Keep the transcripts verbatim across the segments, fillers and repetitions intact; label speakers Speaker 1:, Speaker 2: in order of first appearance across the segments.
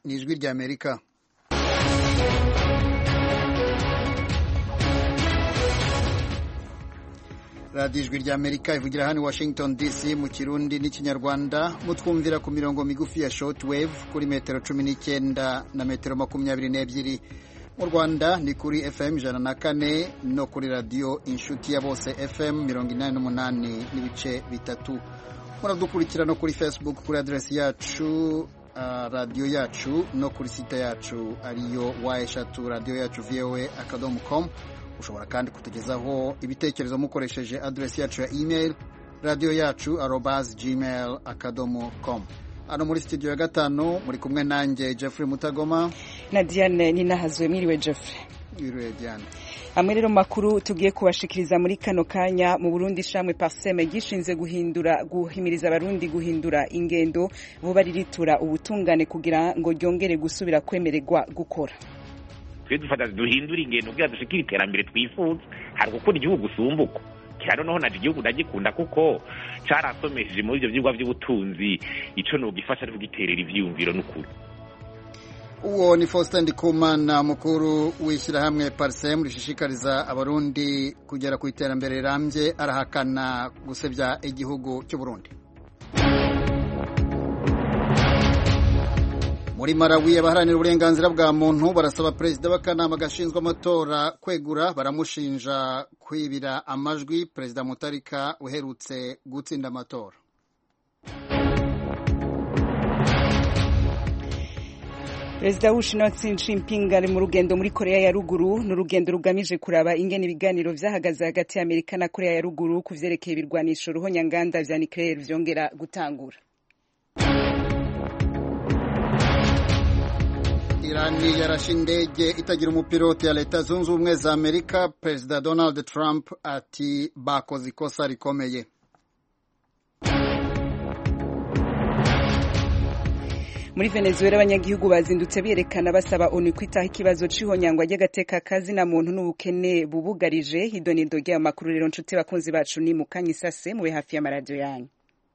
Speaker 1: ni ijwi ry'Amerika. radiyo ijwi ry'Amerika ivugira hano Washington D C mu Kirundi n'Ikinyarwanda, mutwumvira ku mirongo migufi ya shortwave kuri metero cumi n'icyenda na metero makumyabiri n'ebyiri. Mu Rwanda ni kuri F M ijana na kane no kuri radiyo inshuti ya bose F M mirongo inani n'umunani n'ibice bitatu. Muradukurikira no kuri Facebook kuri adresi yacu uh, radiyo yacu no kuri site yacu ariyo wa eshatu radiyo yacu voa akadomo com. Ushobora kandi kutugezaho ibitekerezo mukoresheje adresi yacu ya email radio yacu arobase gmail akadomo com. Ano muri studio ya gatanu muri kumwe nanjye Jeffrey Mutagoma
Speaker 2: na Diane Ninahazwe. Mwiriwe Jeffrey.
Speaker 1: Mwiriwe Diane.
Speaker 2: Amwe rero makuru tugiye kubashikiriza muri kano kanya. Mu Burundi shamwe Parseme gishinze guhindura guhimiriza abarundi guhindura ingendo vuba riritura ubutungane kugira ngo ryongere gusubira kwemererwa gukora.
Speaker 3: Twe dufata duhindura ingendo kugira dushikire iterambere twifuza, hari gukora igihugu sumbuko cyane noho na igihugu ndagikunda kuko carasomesheje muri ivyo vyigwa vy'ubutunzi ico no gifasha ari kugiterera ivyumviro n'ukuri.
Speaker 1: Uwo ni Faustin Ndikumana, mukuru w'ishyirahamwe Parseme rishishikariza abarundi kugera ku iterambere rirambye, arahakana gusebya igihugu cy'u Burundi. Muri Malawi abaharanira uburenganzira bwa muntu barasaba perezida w'akanama gashinzwe amatora kwegura, baramushinja kwibira amajwi Perezida Mutarika uherutse gutsinda amatora.
Speaker 2: Perezida w'Ubushinwa Xi Jinping ari mu rugendo muri Korea ya Ruguru, n'urugendo rugamije kuraba ingene ibiganiro vyahagaze hagati ya Amerika na Korea ya Ruguru kuvyerekeye ibirwanisho ruhonyanganda vya nucleaire vyongera gutangura.
Speaker 1: Irani yarashe indege itagira umupilote ya Leta Zunze Ubumwe za Amerika. Perezida Donald Trump ati bakoze ikosa rikomeye.
Speaker 2: Muri Venezuela abanyagihugu bazindutse berekana basaba ONU kwitaho ikibazo c'ihonyangwa ry'agateka kazi na muntu n'ubukene bubugarije. Hidonido rya makuru rero nshuti bakunzi bacu ni mukanyisase mube hafi ya maradio yanyu.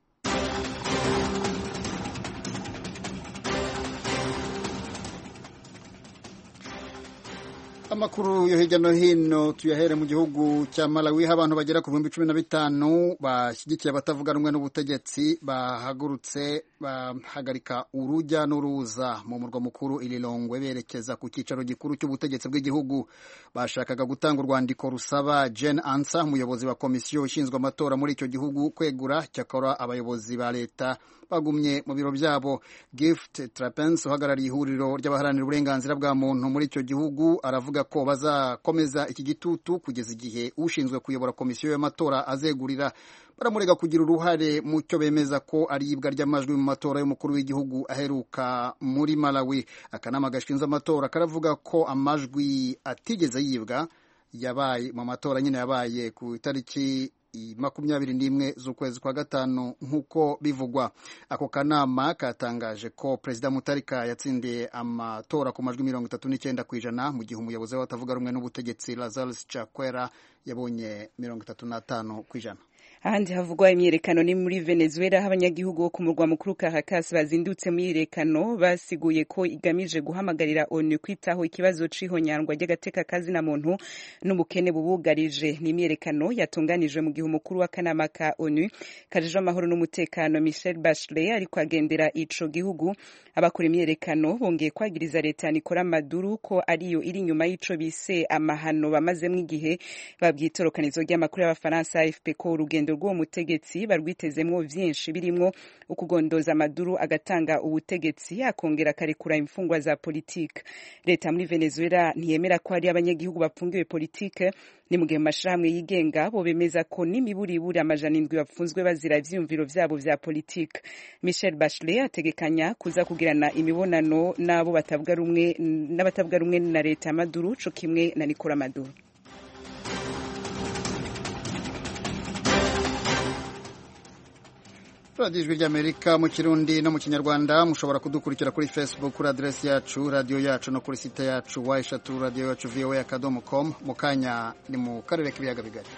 Speaker 1: Amakuru yo hirya no hino tuyahere mu gihugu cya Malawi. Abantu bagera ku bihumbi cumi na bitanu bashyigikiye abatavuga rumwe n'ubutegetsi bahagurutse bahagarika urujya n'uruza mu murwa mukuru Lilongwe berekeza ku cyicaro gikuru cy'ubutegetsi bw'igihugu. Bashakaga gutanga urwandiko rusaba Jane Ansa, umuyobozi wa komisiyo ishinzwe amatora muri icyo gihugu, kwegura. Cyakora abayobozi ba leta bagumye mu biro byabo. Gift Trapens uhagarariye ihuriro ry'abaharanira uburenganzira bwa muntu muri icyo gihugu aravuga ko bazakomeza iki gitutu kugeza igihe ushinzwe kuyobora komisiyo y'amatora azegurira. Baramurega kugira uruhare mu cyo bemeza ko ari ibwa ry'amajwi mu matora y'umukuru w'igihugu aheruka muri Malawi. Akanama gashinzwe amatora karavuga ko amajwi atigeze yibwa yabaye mu matora nyine yabaye ku itariki makumyabiri n'imwe z'ukwezi kwa gatanu nk'uko bivugwa. Ako kanama katangaje ko Perezida Mutarika yatsindiye amatora ku majwi mirongo itatu n'icyenda ku ijana mu gihe umuyobozi w'abatavuga rumwe n'ubutegetsi Lazarus Chakwera yabonye mirongo itatu n'atanu ku ijana.
Speaker 2: Ahandi havugwa imyerekano ni muri Venezuela. Abanyagihugu bo ku murwa mukuru Caracas bazindutse mu myerekano basiguye ko igamije guhamagarira ONU kwitaho ikibazo c'ihonyangwa ry'agateka kazi na muntu n'ubukene bubugarije. Ni imyerekano yatunganijwe mu gihe umukuru w'akanama ka ONU kajejwe amahoro n'umutekano Michelle Bachelet ariko agendera ico gihugu. Abakora imyerekano bongeye kwagiriza leta ya Nicolas Maduro ko ariyo iri nyuma y'ico bise amahano bamazemwo igihe. Babwitorokanizo ry'amakuru y'Abafaransa A F P ko urugendo rw'uwo mutegetsi barwitezemwo vyinshi birimwo ukugondoza Maduro agatanga ubutegetsi akongera akarekura imfungwa za politike. Leta muri Venezuela ntiyemera ko hari abanyagihugu bapfungiwe politike. Ni mu gihe amashirahamwe yigenga bo bemeza ko n'imiburiburi amajana indwi bapfunzwe bazira ivyumviro vyabo vya politike. Michelle Bachelet ategekanya kuza kugirana imibonano n'abo batavuga rumwe n'abatavuga rumwe na leta ya Maduro co kimwe na Nicolas Maduro.
Speaker 1: radiyo ijwi ry'Amerika mu Kirundi no mu Kinyarwanda. Mushobora kudukurikira kuri Facebook kuri adresi yacu radiyo yacu no kuri site yacu wa eshatu radiyo yacu voa akadomo com. Mu kanya ni mu karere k'ibiyaga bigari.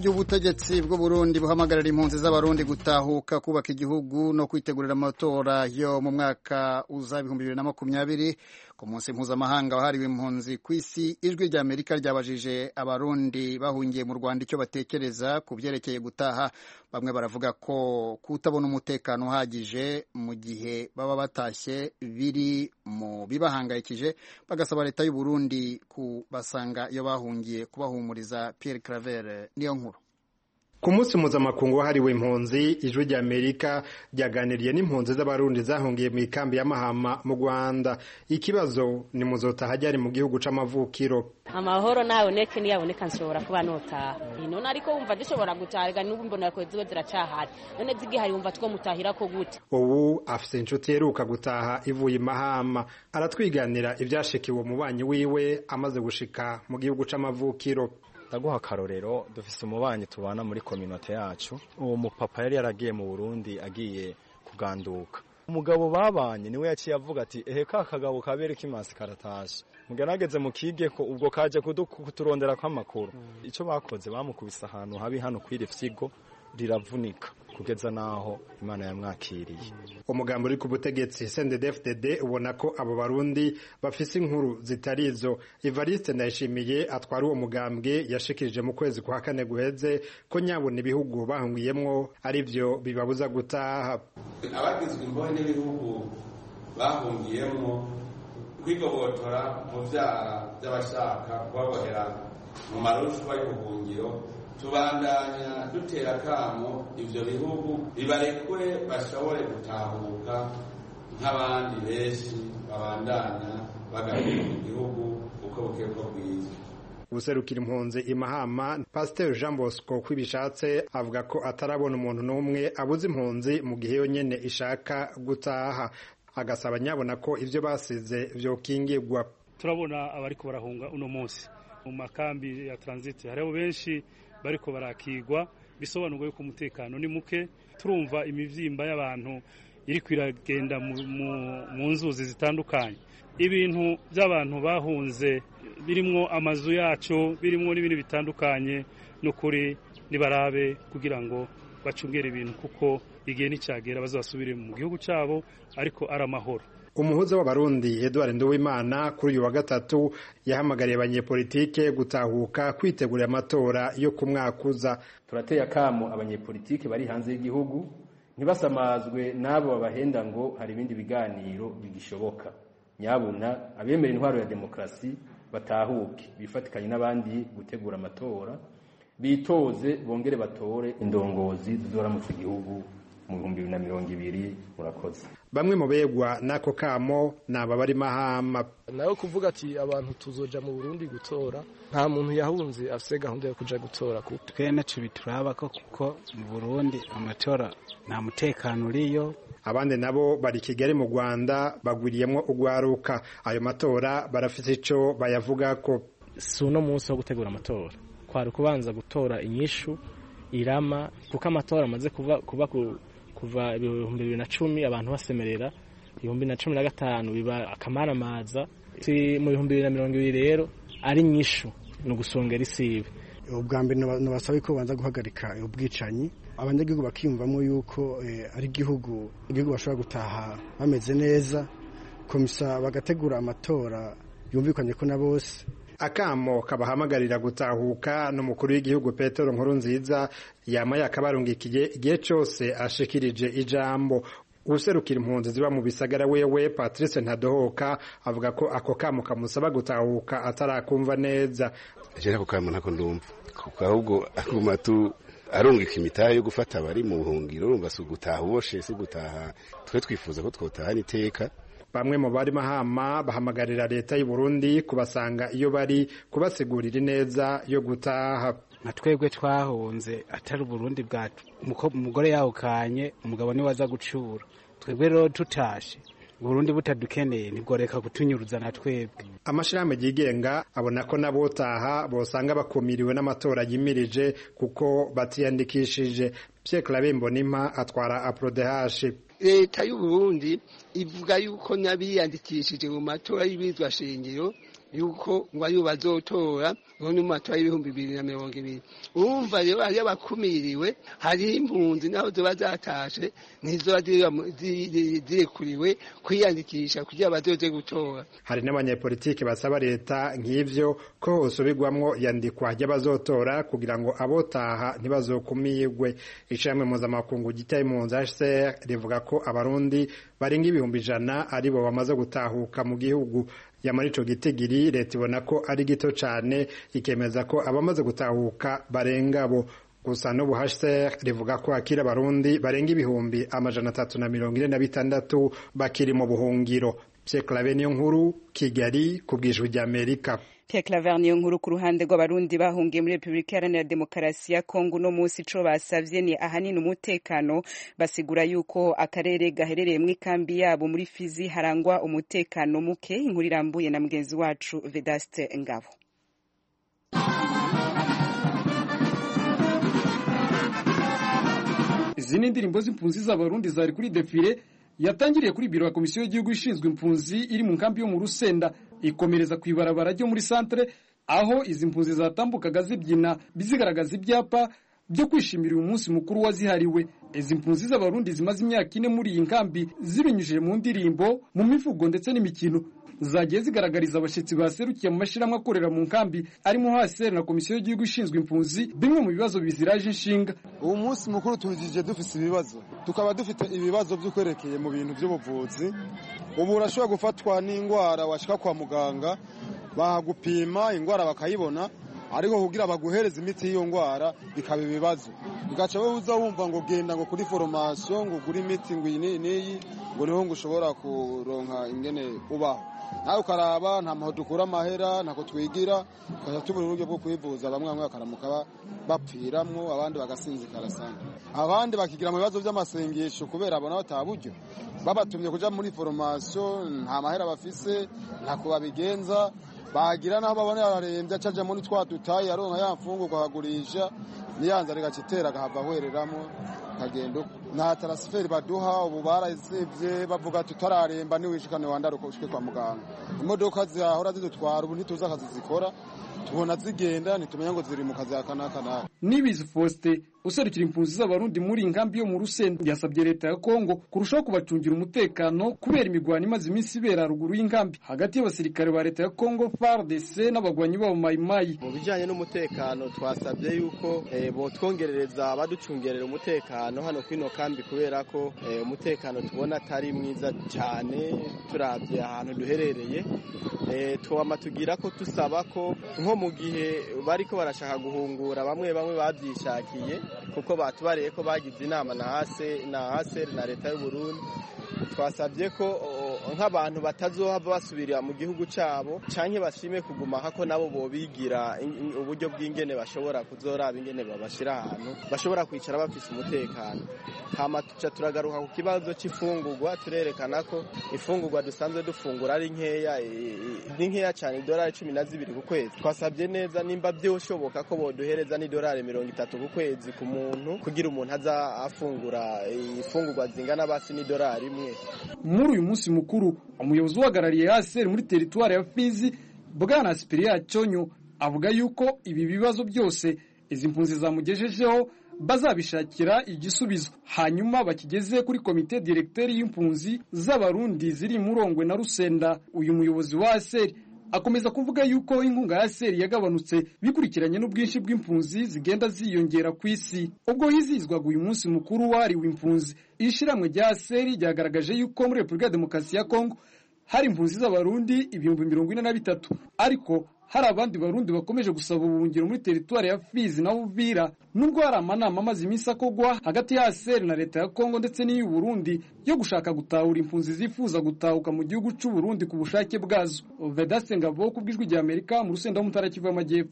Speaker 1: gihe ubutegetsi bw'u Burundi buhamagarira impunzi z'abarundi gutahuka kubaka igihugu no kwitegurira amatora yo mu mwaka uza ibihumbi bibiri na makumyabiri ku munsi mpuzamahanga wahariwe impunzi ku isi, ijwi rya Amerika ryabajije abarundi bahungiye mu Rwanda icyo batekereza ku byerekeye gutaha. Bamwe baravuga ko kutabona umutekano uhagije mu gihe baba batashye biri mu bibahangayikije, bagasaba leta y'u Burundi kubasanga iyo bahungiye kubahumuriza. Pierre Claver niyo nkuru.
Speaker 4: Ku munsi mpuzamakungu wahariwe impunzi, ijwi rya Amerika ryaganiriye n'impunzi z'abarundi zahungiye mu ikambi ya Mahama mu Rwanda. Ikibazo ni muzotaha ryari mu gihugu c'amavukiro.
Speaker 5: Amahoro naboneke niyaboneka nshobora kuba notaha. None ariko wumva dushobora gutaha n'ubu mbona ko ziwe ziracahari. None zigihari wumva two mutahira ko gute?
Speaker 4: Ubu afise inshuti yeruka gutaha ivuye Mahama. Aratwiganira ivyashikiwe umubanyi wiwe amaze gushika mu gihugu c'amavukiro.
Speaker 6: Ndaguha akarorero, dufise umubanyi tubana muri community yacu. Uwo mupapa yari yaragiye mu Burundi agiye kuganduka. Umugabo babanye niwe yaciye avuga ati ehe ka kagabo kabere kimansi karatashe. Mugerageze mukige ko ubwo kaje kuturondera kwa makuru. Mm. Ico bakoze bamukubisa ahantu habi hano kwire fyigo riravunika kugeza naho Imana yamwakiriye.
Speaker 4: Umugambo uri ku butegetsi C N D D F D D ubona ko abo barundi bafise inkuru zitarizo. Evariste Ndayishimiye atwara uwo mugambwe yashikirije mu kwezi kwa kane guheze ko nyabona ibihugu bahungiyemwo ari byo bibabuza gutaha.
Speaker 7: Abagizwe imbohe n'ibihugu bahungiyemwo kwigobotora mu vyaha by'abashaka kubabohera mu marushwa y'ubuhungiro, tubandanya dutera kamo ivyo bihugu bibarekure bashobore gutahuka nk'abandi benshi babandanya bagaruka mu gihugu uko bukeko bwiza.
Speaker 4: Userukira impunzi Imahama, Pasteur Jean Bosco kwibishatse avuga ko atarabona umuntu n'umwe abuze impunzi mu gihe yonyene ishaka gutaha. Agasaba nyabona ko ivyo basize vyokingirwa.
Speaker 8: Turabona abariko barahunga uno munsi mu makambi ya transit, hariho benshi bariko barakigwa, bisobanurwa yuko umutekano ni muke. Turumva imivyimba y'abantu iri kwiragenda mu nzuzi zitandukanye. Ibintu by'abantu bahunze birimwo amazu yacu, birimwo n'ibindi bitandukanye, no kuri nibarabe kugira ngo bacungere ibintu kuko igihe nicagera bazasubire mu gihugu cyabo ariko aramahoro.
Speaker 4: Umuhuza w'abarundi Edouard Nduwimana kuri uyu wa gatatu yahamagariye abanyepolitike gutahuka kwitegurira amatora yo ku mwaka uza.
Speaker 9: Turateye akamo abanyepolitike bari hanze y'igihugu ntibasamazwe n'abo babahenda ngo hari ibindi biganiro bigishoboka. Nyabuna abemera intwaro ya demokrasi batahuke bifatikanye n'abandi gutegura amatora, bitoze bongere batore indongozi zizoramutse igihugu mu bihumbi bibiri na mirongo ibiri. Murakoze.
Speaker 4: Bamwe mu begwa nako kamo naba bari Mahama.
Speaker 10: Nayo kuvuga ati abantu tuzoja mu Burundi gutora, nta muntu yahunze afise gahunda yo kuja gutora.
Speaker 11: Twene tubituraba ko kuko mu Burundi amatora nta mutekano uriyo.
Speaker 4: Abandi nabo bari Kigali mu Rwanda bagwiriyemwo ugwaruka. Ayo matora barafite ico bayavuga ko
Speaker 10: suno munsi wo gutegura amatora kwari kubanza gutora inyishu irama, kuko amatora amaze kuva kuva kuva ibihumbi bibiri na cumi abantu basemerera, ibihumbi na cumi na gatanu biba akamaramaza, mu bihumbi bibiri na mirongo ibiri rero ari nyishu no gusongera isibe.
Speaker 12: Ubwa mbere nabasaba ko banza guhagarika ubwicanyi, abanyagihugu bakiyumvamo yuko ari igihugu igihugu bashobora gutaha bameze neza, komisa bagategura amatora yumvikanye ko na bose.
Speaker 4: Akamo kabahamagarira gutahuka n'umukuru w'igihugu Petero Nkurunziza yama yakabarungikiye igihe cyose ashikirije ijambo. Userukira impunzi ziba mu bisagara wewe Patrice Ntadohoka avuga ko ako kamo kamusaba gutahuka atarakumva neza.
Speaker 13: Je ako kamo ntako ndumva kuko ahubwo akuma tu arungika imitahe yo gufata abari mu buhungiro, urumva si ugutaha uboshe, si ugutaha twe twifuza ko twotahana iteka.
Speaker 4: Bamwe mu bari Mahama bahamagarira leta y'u Burundi kubasanga iyo bari kubasigurira neza yo gutaha.
Speaker 11: Na twebwe twahunze atari Burundi bwacu, umugore yahukanye umugabo ni waza gucura, twebwe rero tutashe Burundi butadukeneye nigoreka kutunyuruza na twebwe.
Speaker 4: Amashirahamwe yigenga abona ko nabotaha bosanga bakumiriwe n'amatora yimirije kuko batiyandikishije. Pierre Claver Mbonimpa atwara Aprodehash.
Speaker 14: Leta y'u Burundi ivuga yuko nabiyandikishije mu matora y'ibizwa shingiro yuko ngo ariyo bazotora ngo ni mu matora y'ibihumbi bibiri na mirongo ibiri. Urumva rero hariyo abakumiriwe, hariho impunzi naho zoba zatashe ntizoba zirekuriwe kwiyandikisha kugira bazoze gutora.
Speaker 4: Hari n'abanyepolitiki basaba leta nk'ivyo ko hosubirwamwo yandikwa ry'abazotora kugira ngo abotaha ntibazokumirwe. Ishirahamwe mpuzamakungu ryitaye impunzi H C R rivuga ko abarundi barenga ibihumbi ijana aribo bamaze gutahuka mu gihugu. Yamara ico gitigiri leta ibona ko ari gito cane, ikemeza ko abamaze gutahuka barenga bo. Gusa n'ubu H C R rivuga ko akira abarundi barenga ibihumbi amajana atatu na mirongo ine na bitandatu bakiri mu buhungiro. Pierre Claver niyo nkuru, Kigali, ku bw'ijwi ry'Amerika.
Speaker 2: Pierre Claver niyo nkuru. Ku ruhande rw'abarundi bahungiye muri Repubulika Iharanira Demokarasi ya Kongo no munsi ico basavye ni ahanini umutekano, basigura yuko akarere gaherereye mu ikambi yabo muri Fizi harangwa umutekano muke. Inkuru irambuye na mugenzi wacu Vedaste Ngabo.
Speaker 15: Izi ni indirimbo z'impunzi z'abarundi zari kuri defile yatangiriye kuri biro ya komisiyo y'igihugu ishinzwe impunzi iri mu nkambi yo mu Rusenda, ikomereza ku ibarabara ryo muri centre, aho izi mpunzi zatambukaga zibyina bizigaragaza ibyapa byo kwishimira uyu munsi mukuru wazihariwe. Izi mpunzi z'abarundi zimaze imyaka ine muri iyi nkambi zibinyujije mu ndirimbo, mu mivugo ndetse n'imikino, zagiye zigaragariza abashitsi baserukiye mu mashiramwe akorera mu nkambi arimo H C R na komisiyo y'igihugu ishinzwe impunzi bimwe mu bibazo biziraje inshinga.
Speaker 16: Uwo munsi mukuru tujije dufise ibibazo, tukaba dufite ibibazo by'ukwerekeye mu bintu by'ubuvuzi. Ubu urashobora gufatwa n'ingwara washika kwa muganga bahagupima ingwara bakayibona, ariko kugira baguhereza imiti y'iyo ngwara bikaba ibibazo, bigaca uza wumva ngo genda ngo kuri formation ngo guri imiti ngo iyi niyi ngo niho ngo ushobora kuronka ingene ubaho. Nawe ukaraba nta maho dukura amahera ntako twigira, tukajya tubura uburyo bwo kwivuza, bamwe bamwe bakaramuka bapfiramwo, abandi bagasinzikara sana, abandi bakigira mu bibazo by'amasengesho kubera abona bataburyo, babatumye kuja muri formation nta mahera bafise, ntako babigenza, bagira naho babona yararembye acaje muri twa dutayi aronka yamfungo kwagurisha niyanza rigacitera gahava hwereramo kagendo na transfer baduha. Ubu barazivye bavuga tutararemba ni wishikane wandaruko ushike kwa muganga, imodoka zahora zidutwara ubu ntituza akazi zikora, tubona zigenda nitumenya ngo ziri mu kazi akanaka nawe.
Speaker 15: Nibizi Faustin userukira impunzi z'abarundi muri inkambi yo mu Rusenda yasabye leta ya Kongo kurushaho kubacungira umutekano kubera imigwano imaze iminsi ibera ruguru y'inkambi hagati y'abasirikare ba leta ya Kongo F A R D C n'abagwanyi babo Mayimayi.
Speaker 17: Mu bijanye n'umutekano twasabye yuko eh, botwongerereza abaducungerera umutekano hano kwino kambi kubera ko eh, umutekano tubona atari mwiza cyane turavye ahantu duherereye. Eh, twama tugira ko tusaba ko nko mu gihe bariko barashaka guhungura bamwe bamwe bavyishakiye kuko batubariye ko bagize inama na hase na hase na leta y'u Burundi, twasabye ko nk'abantu batazohava basubira mu gihugu cabo canke bashime kuguma hako nabo bobigira uburyo bw'ingene bashobora kuzoraba ingene babashira ahantu bashobora kwicara bafise umutekano. Hama tuca turagaruka ku kibazo c'ifungurwa, turerekana ko ifungurwa dusanzwe dufungura ari nkeya ni nkeya cyane, idolari cumi na zibiri ku kwezi. Twasabye neza nimba byoshoboka ko boduhereza n'idolari mirongo itatu ku kwezi ku muntu kugira umuntu aza afungura ifungurwa zingana basi n'idolari imwe.
Speaker 15: Muri uyu munsi mukuru umuyobozi uhagarariye H C R muri teritwari ya Fizi Bwana Spiria Chonyo avuga yuko ibi bibazo byose izi mpunzi zamugejejeho bazabishakira igisubizo, hanyuma bakigeze kuri komite directeur y'impunzi z'abarundi ziri Murongwe na Rusenda. Uyu muyobozi wa H C R akomeza kuvuga yuko inkunga ya H C R yagabanutse bikurikiranye n'ubwinshi bw'impunzi zigenda ziyongera ku isi. Ubwo hizizwaga uyu munsi mukuru wahariwe impunzi, ishiramwe rya H C R ryagaragaje yuko muri Repubulika ya Demokarasi ya Kongo hari impunzi z'abarundi ibihumbi mirongo ine na bitatu, ariko hari abandi barundi bakomeje gusaba ubuhungiro muri teritwari ya Fizi na Uvira. Nubwo hari amanama amaze iminsi akogwa hagati ya H C R na leta ya Kongo ndetse n'iy'u Burundi yo gushaka gutahura impunzi zifuza gutahuka mu gihugu cy'u Burundi ku bushake bwazo. Vedaste Ngabo ku bw'ijwi rya Amerika mu Rusenda mu Ntara Kivu y'Amajyepfo.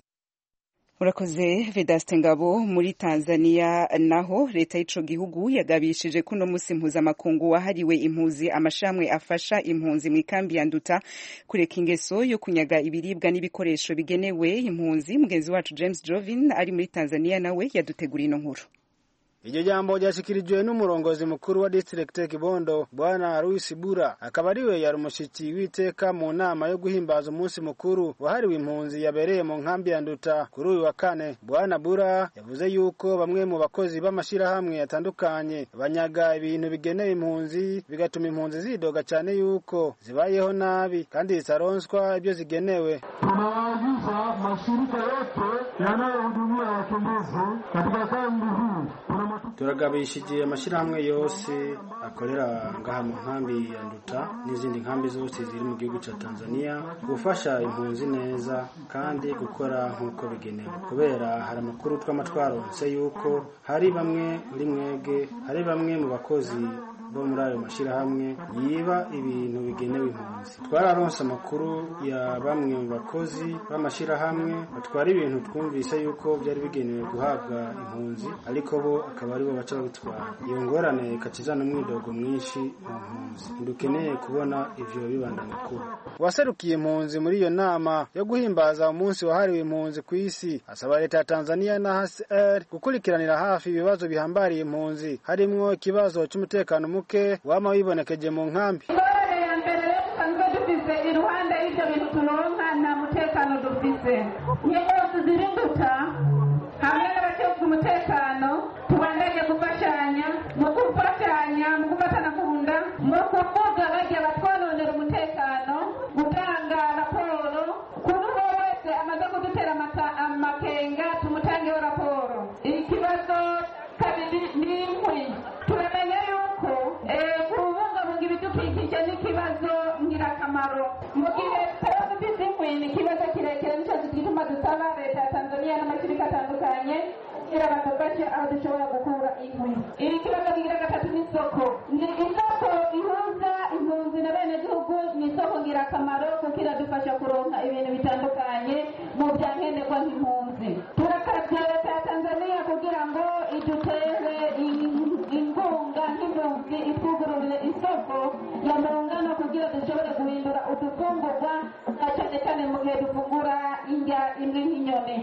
Speaker 2: Urakoze Vedaste Ngabo. Muri Tanzania naho leta y'ico gihugu yagabishije kuno musi mpuzamakungu wahariwe impunzi amashamwe afasha impunzi mu ikambi ya Nduta kureka ingeso yo kunyaga ibiribwa n'ibikoresho bigenewe impunzi. Mugenzi wacu James Jovin ari muri Tanzania nawe yadutegura ino nkuru.
Speaker 18: iryo jambo ryashikirijwe n'umurongozi mukuru wa district Kibondo bwana Louis Bura akaba ariwe yari umushiki witeka mu nama yo guhimbaza umunsi mukuru wahariwe impunzi yabereye mu nkambi ya Nduta kuri uyu wa kane. Bwana Bura yavuze yuko bamwe mu bakozi b'amashirahamwe yatandukanye banyaga ibintu bigenewe impunzi bigatuma impunzi zidoga cyane yuko zibayeho nabi kandi zitaronswa ibyo zigenewe.
Speaker 19: Tunawaagiza mashirika yote yanayohudumia wakimbizi katika kambi hii
Speaker 18: turagabishije amashirahamwe yose akorera ngaha mu nkambi ya Nduta n'izindi nkambi zose ziri mu gihugu ca Tanzania gufasha impunzi neza kandi gukora nk'uko bigenewe, kubera hari amakuru tw'amatwaronse yuko hari bamwe muri mwege hari bamwe mu bakozi bo muri ayo mashirahamwe yiba ibintu bigenewe impunzi. Twararonse amakuru ya bamwe mu bakozi b'amashirahamwe batwara ibintu twumvise yuko byari bigenewe guhabwa impunzi ariko bo akaba aribo baca babitwara. Iyo ngorane ikacizana umwidogo mwinshi mu mpunzi. Ndukeneye kubona ivyo bibandanya kuba. Waserukiye impunzi muri iyo nama yo guhimbaza umunsi wahariwe impunzi ku isi asaba leta ya Tanzania na H C R gukurikiranira hafi ibibazo bihambariye impunzi harimwo ikibazo cy'umutekano muke wama wibonekeje mu nkambi.
Speaker 20: Ingorane ya mbere dusanzwe dufise iruhande y'ivyo bintu turonka nta mutekano dufise. Nyenyeri ziri Nduta hamwe n'abashinzwe umutekano tubandanye gufashanya mu gufashanya mu gufatana kunda mu kuvuga bagiye batwononera umutekano gutanga raporo kuri wese amaze kudutera amakenga tumutangeho raporo. Ikibazo kabiri ni inkwi. Turamenya yuko kubungabunga ibidukikije n'ikibazo ngirakamaro. Mu gihe tutaba dufise inkwi ni ikibazo kirekire nico gituma dusaba leta ya Tanzania n'amashirika atandukanye kugira badufashe aho dushobora gukura inkwi. Iri kibazo kigira gatatu n'isoko. Ni isoko ihuza impunzi na bene gihugu, ni isoko ngirakamaro kuko iradufasha kuronka ibintu bitandukanye mu byankenerwa nk'impunzi. Turakabye leta ya Tanzania kugira ngo idutere ingunga nk'impunzi itwugururire isoko ya muungano kugira dushobore guhindura udufungurwa na cyane cyane mu gihe dufungura indya imwe nk'inyoni.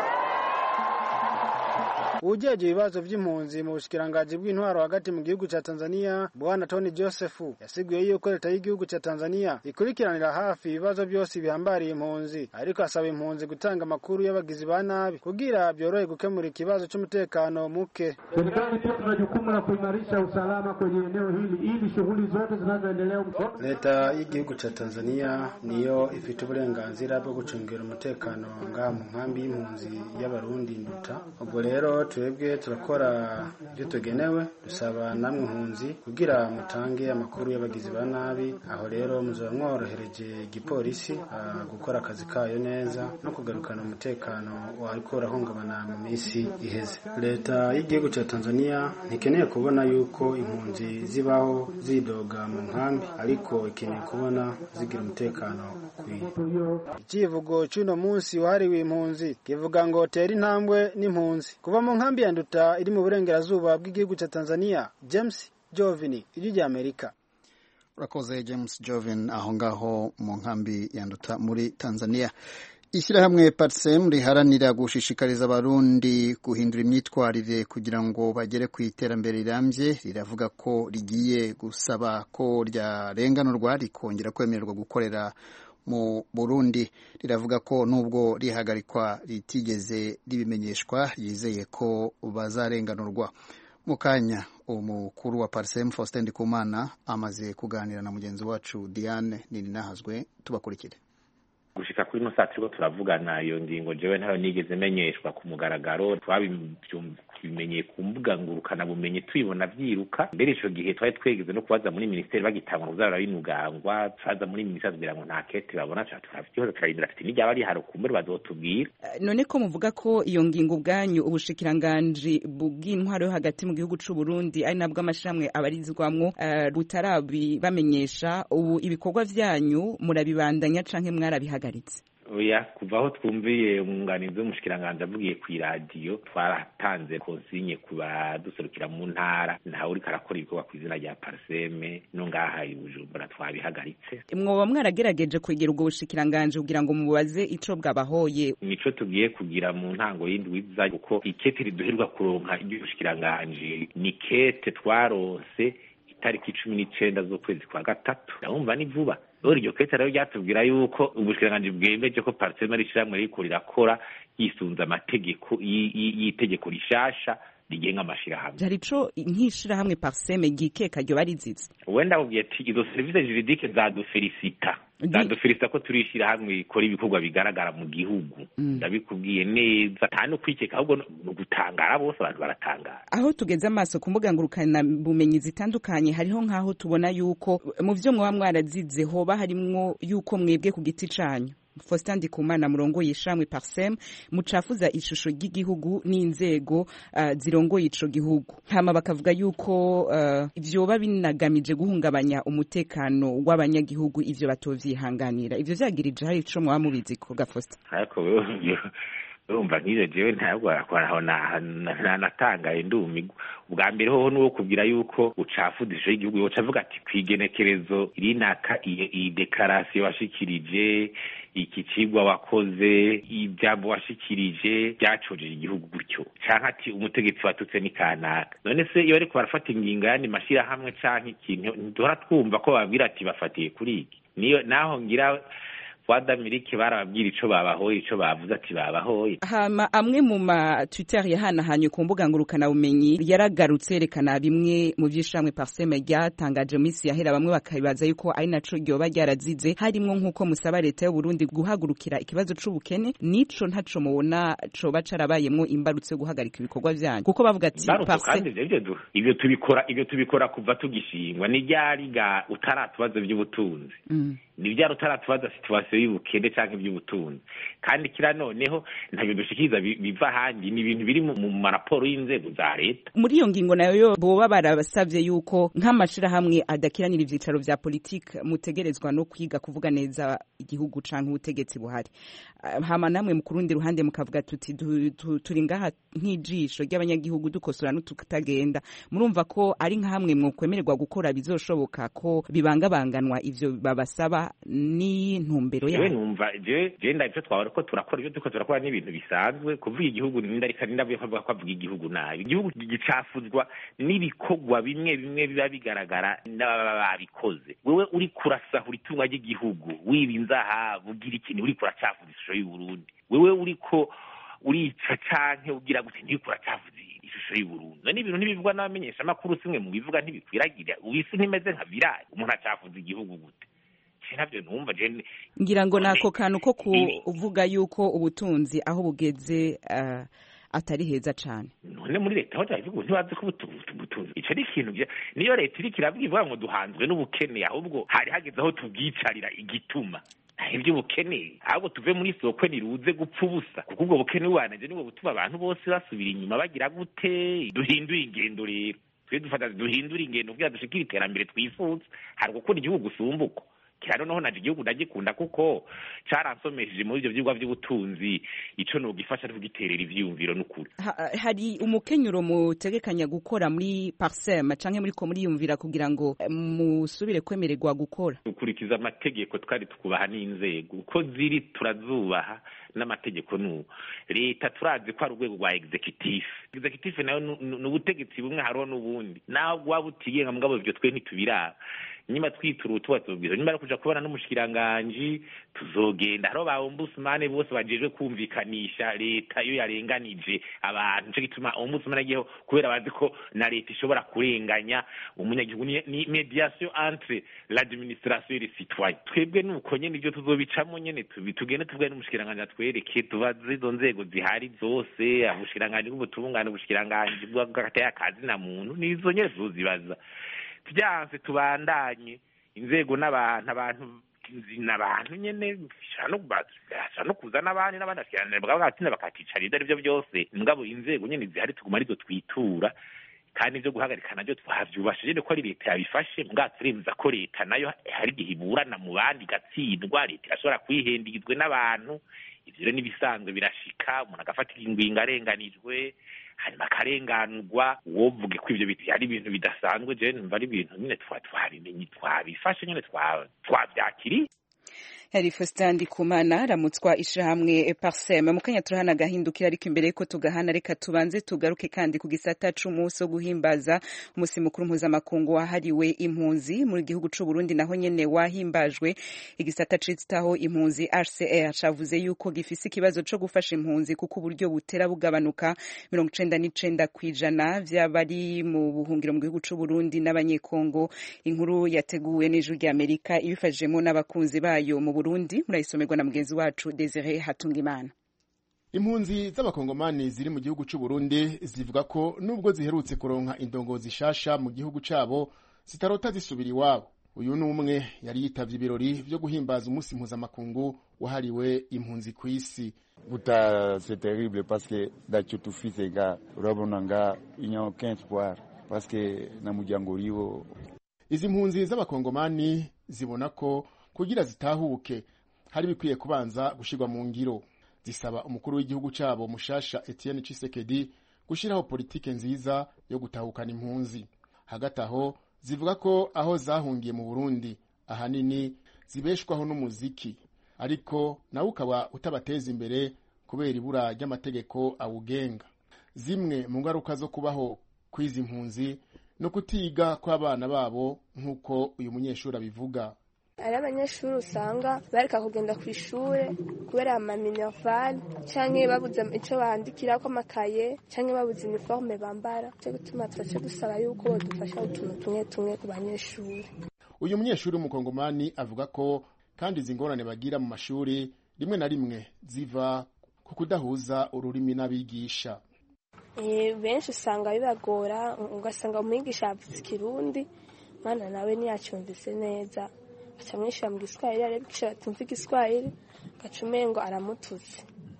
Speaker 18: Ujeje ibibazo vy'impunzi mu bushikirangaji bw'intwaro hagati mu gihugu ca Tanzania bwana Tony Joseph yasiguye yuko leta y'igihugu ca Tanzania ikurikiranira hafi ibibazo byose bihambariye impunzi ariko asaba impunzi gutanga makuru y'abagizi ba nabi kugira byorohe gukemura ikibazo cy'umutekano muke.
Speaker 19: Serikali pia tuna jukumu la kuimarisha usalama kwenye eneo hili ili shughuli zote zinazoendelea.
Speaker 18: Leta y'igihugu ca Tanzania niyo ifite uburenganzira bwo gucungira umutekano ngaha mu nkambi y'impunzi y'abarundi Nduta. Ubwo rero twebwe turakora ibyo tugenewe dusaba namwe impunzi kugira mutange amakuru y'abagizi ba nabi. Aho rero muzaba mworohereje igipolisi gukora akazi kayo neza no kugarukana umutekano wariko urahungabana mu minsi iheze. Leta y'igihugu ca Tanzania ntikeneye kubona yuko impunzi zibaho zidoga mu nkambi ariko ikeneye kubona zigira umutekano ukwiye. Ikivugo cy'uno munsi wahariwe impunzi kivuga ngo tera intambwe n'impunzi. Kuva mu nkambi ya Nduta iri mu burengerazuba bw'igihugu ca Tanzania, James Jovini, ijwi rya Amerika.
Speaker 1: Urakoze James Jovin aho ngaho mu nkambi ya Nduta muri Tanzania. Ishyirahamwe Parsem riharanira gushishikariza abarundi guhindura imyitwarire kugira ngo bagere ku iterambere rirambye riravuga ko rigiye gusaba ko ryarenganurwa rikongera kwemererwa gukorera mu Burundi. Riravuga ko nubwo rihagarikwa ritigeze ribimenyeshwa yizeye ko bazarenganurwa. Mukanya umukuru wa Parsem Faustin Ndikumana amaze kuganira na mugenzi wacu Diane Nininahazwe. Tubakurikire.
Speaker 3: Gushika kuri no saa turiko turavugana iyo ngingo jewe ntayo nigeze menyeshwa ku mugaragaro, twabimenyeye ku mbuga ngurukana bumenye tuyibona vyiruka. Mbere ico gihe twari twegeze no kubaza muri ministeri bagitanga kuzara binugangwa, twaza muri ministeri kugira ngo nta kete babona cha turavyo turayindira ati nijya bari hari kumbere bazotubwira.
Speaker 2: None ko muvuga ko iyo ngingo bwanyu ubushikiranganje bw'intwaro hagati mu gihugu c'u Burundi ari nabwo amashiramwe abarizwamwo uh, rutarabi bamenyesha ubu ibikorwa vyanyu murabibandanya canke mwarabihaga?
Speaker 3: oya kuva aho twumviye umwunganizi w'umushikiranganji avugiye ku iradiyo twaratanze konsigne ku baduserukira mu ntara ntawe uriko arakora ibikorwa ku izina rya parseme no ngaha i Bujumbura twabihagaritse.
Speaker 2: Mwoba mwarageregeje kwegera ubwo bushikiranganji kugira ngo mubaze ico bwabahoye?
Speaker 3: Nico tugiye kugira mu ntango y'indwi iza kuko ikete riduherwa kuronka iry'ubushikiranganji ni kete twarose itariki cumi n'icenda z'ukwezi kwa gatatu. Ndumva ni vuba. Uri iryo kete rero ryatubwira yuko ubushikiranganji bwemeje ko parseme rishiramwe riko rirakora yisunza amategeko y'itegeko rishasha rigenga amashirahamwe.
Speaker 2: Hari ico nk'ishirahamwe parseme gikeka ryo barizize?
Speaker 3: Wenda ugiye ati izo service juridique zadufelicita zadufelicita ko turishira hamwe ikora ibikorwa bigaragara mu gihugu. Ndabikubwiye neza tano kwikeka ahubwo no gutangara bose abantu baratangara.
Speaker 2: Aho tugeze amaso ku mbuga ngurukana bumenyi zitandukanye hariho nkaho tubona yuko mu vyo mwa mwarazize hoba harimwo yuko mwebwe ku giti canyu Faustin Ndikumana murongo yishamwe parseme mucafuza ishusho ry'igihugu n'inzego uh, zirongoye ico gihugu hama bakavuga yuko uh, ivyoba binagamije guhungabanya umutekano w'abanyagihugu ivyo batovyihanganira ivyo vyagirije hari ico mwa mubizi ko ga Faustin
Speaker 3: ariko urumva nk'iyo jewe ntabwo aho natangaye ndumigwa ubwa mbere hoho nuwo kubwira yuko ucafudisha igihugu yoca avuga ati kwigenekerezo irinaka iyi dekarasiyo washikirije iki cigwa wakoze ibyabo washikirije byacojeje igihugu gutyo canke ati umutegetsi watutse ni kanaka none se iyo ariko barafata ingingo yandi mashira hamwe canke ikintu ndora twumva ko babwira ati bafatiye kuri iki niyo naho ngira Wadamirike barababwira ico babahoye ico bavuze ati babahoye.
Speaker 2: Hama amwe mu ma Twitter yahanahanye ku mbuga ngurukana bumenyi yaragarutse rekana bimwe mu vyishamwe parseme ryatangaje mu isi yahera bamwe bakabibaza yuko ari naco ryoba ryarazize harimo nkuko musaba leta y'u Burundi guhagurukira ikibazo c'ubukene nico ntaco mubona coba carabayemwo imbarutse guhagarika ibikorwa vyanyu kuko bavuga ati
Speaker 3: parseme ivyo tubikora ivyo tubikora kuva tugishingwa ni ryariga utaratubazo by'ubutunzi mm. ni byaro utaratubaza situation y'ubukene canke by'ubutunzi kandi kira noneho ntabyo dushikiriza biva handi ni ibintu biri mu maraporo y'inzego za leta.
Speaker 2: Muri iyo ngingo nayo yo boba barabasavye yuko nk'amashira hamwe adakiranira ivyicaro vya politique mutegerezwa no kwiga kuvuga neza igihugu canke ubutegetsi buhari hama namwe mu kurundi ruhande mukavuga tuti turi ngaha nk'ijisho ry'abanyagihugu dukosora n'ututagenda murumva ko ari nka hamwe mwo kwemererwa gukora bizoshoboka ko bibangabanganwa ivyo babasaba ni ntumbero
Speaker 3: yawe numva je je ndavyo twabara ko turakora ibyo duko turakora n'ibintu bisanzwe kuvuga igihugu n'indarika n'indavuye ko kwavuga igihugu nabi igihugu gicafuzwa n'ibikogwa bimwe bimwe biba bigaragara n'ababa babikoze wewe uri kurasahura itunga ry'igihugu wibinzaha bugira ikintu uri kuracafuza ishusho y'u Burundi wewe uriko urica canke ugira gute ntikura cafuza ishusho y'u Burundi none ibintu ntibivugwa n'abamenyesha makuru simwe mu bivuga ntibikwiragira ubisi ntimeze nka virali umuntu acafuza igihugu gute navyo numva je
Speaker 2: ngira ngo nako kantu ko kuvuga yuko ubutunzi aho bugeze uh, atari heza cane
Speaker 3: none muri leta aho tavuga ntibazi ko ubutunzi ico ni ikintu niyo leta iri kiravuga ngo duhanzwe n'ubukene ahubwo hari hageze aho tubwicarira igituma ivyo bukene ahubwo tuve muri soko niruze gupfa ubusa kuko ubwo bukene bwananje nibwo butuma abantu bose basubira inyuma bagira gute duhindura ingendo rero twe dufata duhindura ingendo kugira dushikire iterambere twifuza hari gukora igihugu gusumbuko kirano noho naje igihugu ndagikunda kuko caransomesheje muri ivyo vyigwa vy'ubutunzi ico no gifasha tugiterera ivyiyumviro n'ukuri
Speaker 2: ha, hari umukenyuro mutegekanya gukora muri parseme canke muri ko muri yumvira kugira ngo musubire kwemererwa gukora
Speaker 3: ukurikiza amategeko twari tukubaha n'inzego uko ziri turazubaha n'amategeko nu leta turazi ko ari urwego rwa executive executive nayo n'ubutegetsi bumwe hariho n'ubundi naho gwabutiye nka mugabo ivyo twe ntitubiraba nyuma twitura utubazobwiza nyuma kuja kubana n'umushikiranganje tuzogenda haro ba ombudsman bose bajejwe kumvikanisha leta iyo yarenganije abantu cyo gituma ombudsman agiyeho kubera bazi ko na leta ishobora kurenganya umunyagihugu ni mediation entre l'administration et les citoyens twebwe nuko nyene ivyo tuzobicamo nyene tugende tubwe n'umushikiranganje atwereke tubaze izo nzego zihari zose abushikiranganje bw'ubutungane ubushikiranganje bw'agataya kazi na muntu nizo nyene tuzibaza byanze tubandanye inzego n'abantu abantu n'abantu nyene shano no kuzana abandi n'abandi ashikirana bwa bagatina bakaticari ibyo byose ngabo inzego nyene zihari tuguma arizo twitura kandi ibyo guhagarika nabyo twavyubashije ko ari leta yabifashe mbwa turemeza ko leta nayo hari igihe iburana mu bandi gatsindwa leta irashobora kwihendizwe n'abantu ivyo rero nibisanzwe birashika umuntu agafata ingwinga arenganijwe hanyuma akarenganurwa wovuge ko ivyo biti ari ibintu bidasanzwe je numva ari ibintu nyine twabimenye twabifashe nyine twavyakiriye.
Speaker 2: Hari Faustin Ndikumana ramutswa ishirahamwe Parsem mu kanya turahana gahindukira ariko imbere yuko tugahana reka tubanze tugaruke kandi ku gisata c'umunsi wo guhimbaza umusi mukuru mpuzamakungu wahariwe impunzi muri gihugu c'u Burundi naho nyene wahimbajwe igisata citaho impunzi H C R cavuze yuko gifise ikibazo co gufasha impunzi kuko uburyo butera bugabanuka mirongo icenda n'icenda kwijana vy'abari mu buhungiro mu gihugu c'u Burundi n'abanyekongo. Inkuru yateguwe n'ijuru rya Amerika ibifashijemo n'abakunzi bayo mu Burundi murayisomerwa na mugenzi wacu Desire Hatungimana.
Speaker 21: Impunzi z'abakongomani ziri mu gihugu c'u Burundi zivuga ko nubwo ziherutse kuronka indongozi shasha mu gihugu cabo zitarota zisubira iwabo. Uyu ni umwe yari yitavye ibirori vyo guhimbaza umunsi mpuzamakungu wahariwe impunzi ku isi.
Speaker 22: Buta c'est terrible parce que dacho tufise ga urabonanga inyo quinze espoir parce que na muryango uriwo.
Speaker 21: Izi mpunzi z'abakongomani zibona ko kugira zitahuke hari bikwiye kubanza gushirwa mu ngiro. Zisaba umukuru w'igihugu cabo mushasha Etienne Tshisekedi gushiraho politike nziza yo gutahukana impunzi. Hagati aho zivuga ko aho zahungiye mu Burundi ahanini zibeshwaho n'umuziki ariko nawe ukaba utabateza imbere kubera ibura ry'amategeko awugenga. Zimwe mu ngaruka zo kubaho kwizi impunzi no kutiga kw'abana babo nk'uko uyu munyeshuri abivuga.
Speaker 23: Ari abanyeshuri usanga bareka kugenda ku ishure kubera ama minerval canke babuze ico bandikira ko amakaye canke babuze uniforme bambara cyo gutuma twace dusaba yuko bodufasha utuntu tumwe tumwe ku banyeshuri.
Speaker 21: Uyu munyeshuri w'umukongomani avuga ko kandi zingorane bagira mu mashuri rimwe na rimwe ziva ku kudahuza ururimi n'abigisha.
Speaker 23: Eh benshi usanga bibagora ugasanga umwigisha avuze Kirundi mwana nawe ntiyacyumvise neza. Acamwisha mu Giswahili arebikisha batumva Igiswahili gacumengo aramutuze.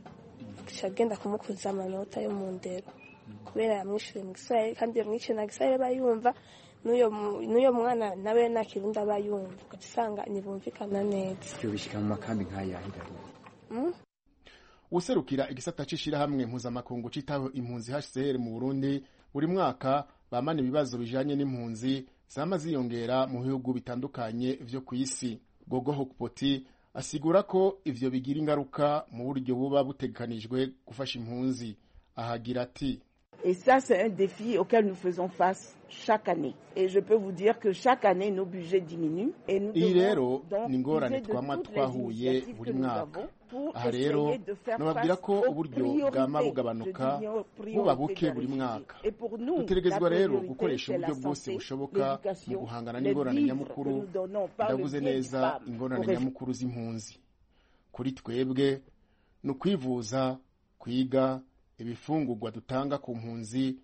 Speaker 23: Akagenda kumukuza amanota yo mu ndero. Kubera yamwishuye mu Giswahili kandi yamwishuye na Giswahili bayumva nuyo nuyo mwana nawe na Kirundi abayumva. Ugasanga nibumvikana neza.
Speaker 22: Cyo bishika mu makambi nk'ayahira.
Speaker 21: Mm? Userukira igisata cishira hamwe mpuzamakungu citaho impunzi H C R mu Burundi buri mwaka bamana ibibazo bijanye n'impunzi zama ziyongera mu bihugu bitandukanye vyo ku isi. Gogo Hokpoti asigura ko ivyo bigira ingaruka mu buryo buba butegekanijwe gufasha impunzi. Ahagira ati
Speaker 24: Et ça, c'est un défi auquel nous faisons face chaque année. Et je peux vous dire que chaque année, nos budgets diminuent. Et nous
Speaker 21: devons donc ngorane twama twahuye buri mwaka. Aha rero nababwira ko uburyo bwama bugabanuka buba buke buri mwaka. Dutegerezwa rero gukoresha uburyo bwose bushoboka mu guhangana n'ingorane nyamukuru, ndavuze neza ingorane nyamukuru z'impunzi. Kuri twebwe no kwivuza, kwiga, ibifungurwa dutanga ku mpunzi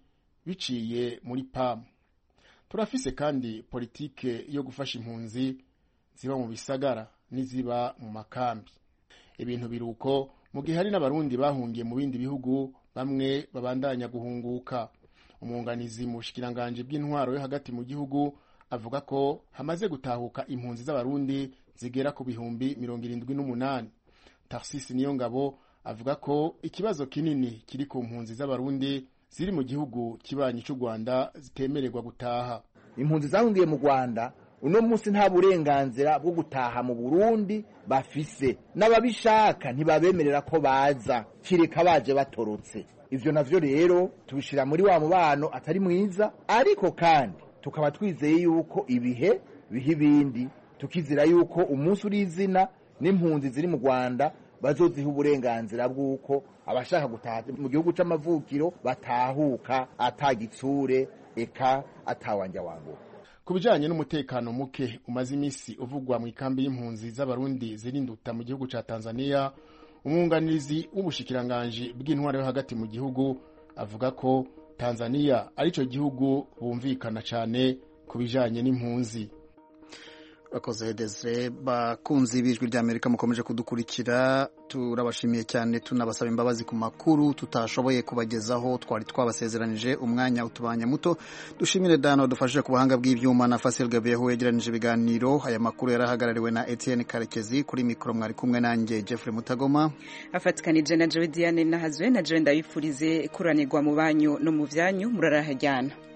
Speaker 21: biciye muri P A M. Turafise kandi politike yo gufasha impunzi ziba mu bisagara n'iziba mu makambi. Ibintu biruko mu gihe hari n'abarundi bahungiye mu bindi bihugu bamwe babandanya guhunguka. Umwunganizi mu bushikiranganje bw'intwaro yo hagati mu gihugu avuga ko hamaze gutahuka impunzi z'abarundi zigera ku bihumbi mirongo irindwi n'umunani. Tarsisi Niyongabo avuga ko ikibazo kinini kiri ku mpunzi z'abarundi ziri mu gihugu kibanyi cy'u Rwanda zitemererwa gutaha.
Speaker 25: Impunzi zahungiye mu Rwanda uno munsi nta burenganzira bwo gutaha mu Burundi bafise, n'ababishaka ntibabemerera ko baza kireka baje batorotse. Ivyo navyo rero tubishira muri wa mubano atari mwiza, ariko kandi tukaba twizeye yuko ibihe biha ibindi, tukizira yuko umunsi uri izina n'impunzi ziri mu Rwanda bazoziha uburenganzira bw'uko abashaka gutaha mu gihugu c'amavukiro batahuka atagitsure eka atawanja wangu.
Speaker 21: Kubijanye n'umutekano muke umaze imisi uvugwa mu ikambi y'impunzi z'abarundi zirinduta mu gihugu ca Tanzania, umwunganizi w'ubushikiranganje bw'intwaro yo hagati mu gihugu avuga ko Tanzania arico gihugu bumvikana cane kubijanye n'impunzi.
Speaker 1: Urakoze Desire. Bakunzi b'ijwi rya Amerika mukomeje kudukurikira, turabashimiye cyane tunabasaba imbabazi ku makuru tutashoboye kubagezaho, twari twabasezeranije umwanya utubanya muto. Dushimire Dano dufashije ku buhanga bw'ivyuma na Fasil Gabeho yegeranije ibiganiro. Aya makuru yarahagarariwe na Etienne Karekezi, kuri mikro mwari kumwe nanjye Jeffrey Mutagoma,
Speaker 2: afatikanije na Joe Diane Nahazwe na Jenda yifurize kuranirwa mu banyu no mu vyanyu, murarahajyana.